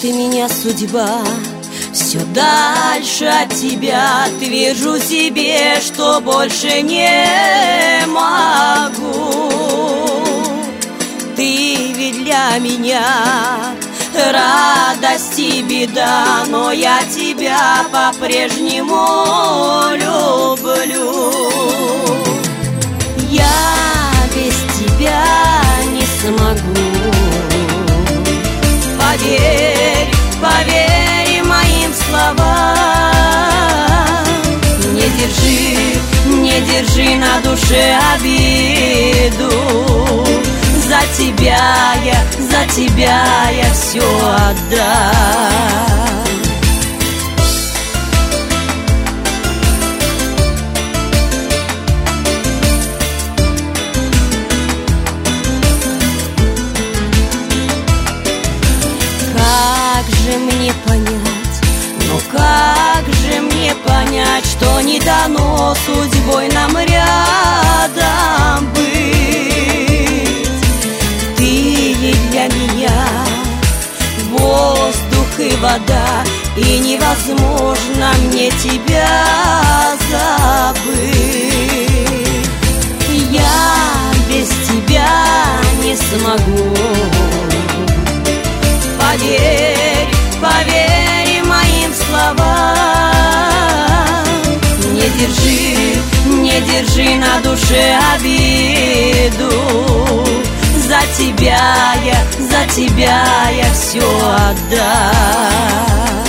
меня судьба, все дальше от тебя. Твержу себе, что больше не могу. Ты ведь для меня радость и беда, но я тебя по-прежнему люблю. Я без тебя не смогу. Поверь, поверь моим словам. Не держи на душе обиду. За тебя я все отдам. Как же мне понять, ну как же мне понять, что не дано судьбой нам рядом быть? Ты ведь для меня воздух и вода, и невозможно мне тебя забыть. Я без тебя не смогу. Поверь, поверь моим словам. Не держи на душе обиду. За тебя я все отдам.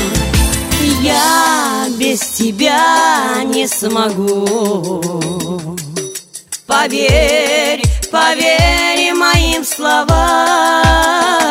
Я без тебя не смогу. Поверь, поверь моим словам.